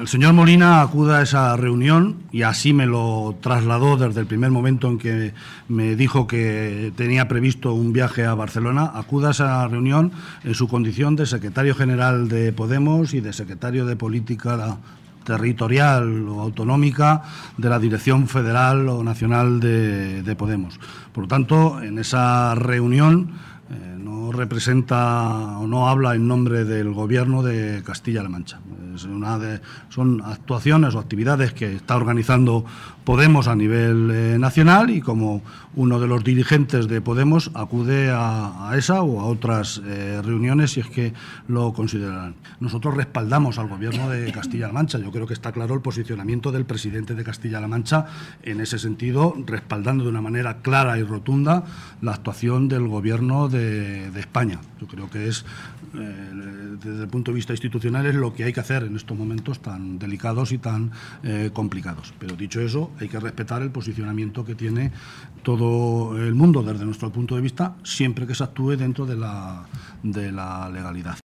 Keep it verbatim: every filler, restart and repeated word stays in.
el señor Molina acuda a esa reunión, y así me lo trasladó desde el primer momento en que me dijo que tenía previsto un viaje a Barcelona, acuda a esa reunión en su condición de secretario general de Podemos y de secretario de Política Territorial o Autonómica de la Dirección Federal o Nacional de, de Podemos. Por lo tanto, en esa reunión Eh, no representa o no habla en nombre del Gobierno de Castilla-La Mancha. Es una de, son actuaciones o actividades que está organizando Podemos a nivel eh, nacional, y como uno de los dirigentes de Podemos acude a, a esa o a otras eh, reuniones si es que lo consideran. Nosotros respaldamos al Gobierno de Castilla-La Mancha. Yo creo que está claro el posicionamiento del presidente de Castilla-La Mancha en ese sentido, respaldando de una manera clara y rotunda la actuación del Gobierno de De, de España. Yo creo que es, eh, desde el punto de vista institucional, es lo que hay que hacer en estos momentos tan delicados y tan eh, complicados. Pero dicho eso, hay que respetar el posicionamiento que tiene todo el mundo desde nuestro punto de vista, siempre que se actúe dentro de la, de la legalidad.